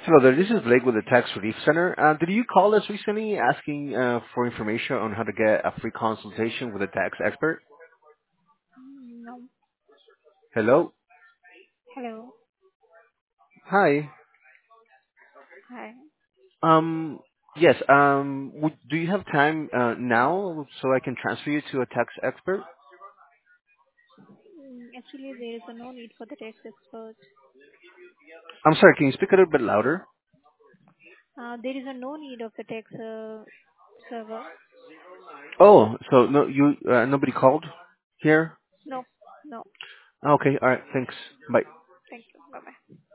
Hello there, this is Blake with the Tax Relief Center. Did you call us recently asking for information on how to get a free consultation with a tax expert? No. Hello? Hello. Hi. Hi. Um, yes, do you have time now so I can transfer you to a tax expert? Actually, there is no need for the tax expert. I'm sorry, can you speak a little bit louder? There is no need of the tax server. Oh, so nobody called here? No. No. Okay, alright, thanks. Bye. Thank you. Bye-bye.